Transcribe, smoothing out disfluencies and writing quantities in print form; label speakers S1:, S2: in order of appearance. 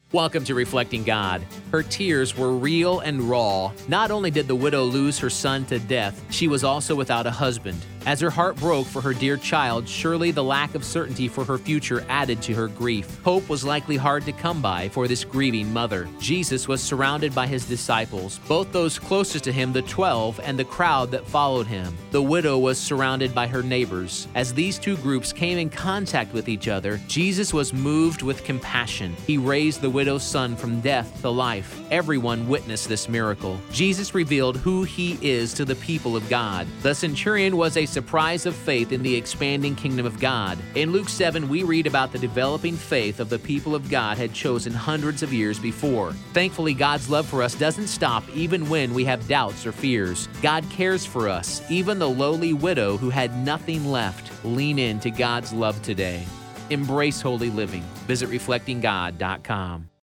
S1: Welcome to Reflecting God. Her tears were real and raw. Not only did the widow lose her son to death, she was also without a husband. As her heart broke for her dear child, surely the lack of certainty for her future added to her grief. Hope was likely hard to come by for this grieving mother. Jesus was surrounded by his disciples, both those closest to him, the 12, and the crowd that followed him. The widow was surrounded by her neighbors. As these two groups came in contact with each other, Jesus was moved with compassion. He raised the widow's son from death to life. Everyone witnessed this miracle. Jesus revealed who he is to the people of God. The centurion was a surprise of faith in the expanding kingdom of God. In Luke 7, we read about the developing faith of the people of God had chosen hundreds of years before. Thankfully, God's love for us doesn't stop even when we have doubts or fears. God cares for us, even the lowly widow who had nothing left. Lean into God's love today. Embrace holy living. Visit reflectinggod.com.